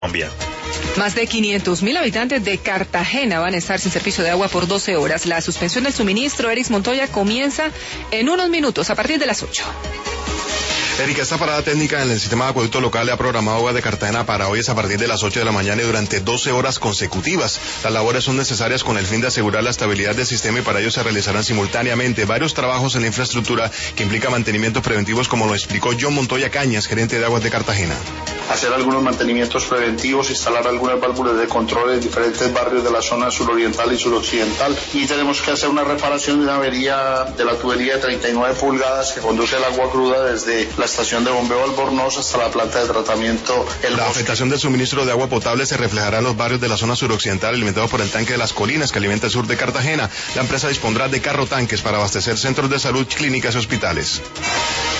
Colombia. Más de 500.000 habitantes de Cartagena van a estar sin servicio de agua por 12 horas. La suspensión del suministro, Eris Montoya, comienza en unos minutos, a partir de las 8. Erika, esta parada técnica en el sistema de acueducto local le ha programado Agua de Cartagena para hoy es a partir de las 8 de la mañana y durante 12 horas consecutivas. Las labores son necesarias con el fin de asegurar la estabilidad del sistema y para ello se realizarán simultáneamente varios trabajos en la infraestructura que implica mantenimientos preventivos, como lo explicó John Montoya Cañas, gerente de Aguas de Cartagena. Hacer algunos mantenimientos preventivos, instalar algunas válvulas de control en diferentes barrios de la zona suroriental y suroccidental, y tenemos que hacer una reparación de una avería de la tubería de 39 pulgadas que conduce el agua cruda desde la estación de bombeo Albornoz hasta la planta de tratamiento El La Bosque. afectación del suministro de agua potable se reflejará en los barrios de la zona suroccidental alimentados por el tanque de las Colinas que alimenta el sur de Cartagena. La empresa dispondrá de carro tanques para abastecer centros de salud, clínicas y hospitales.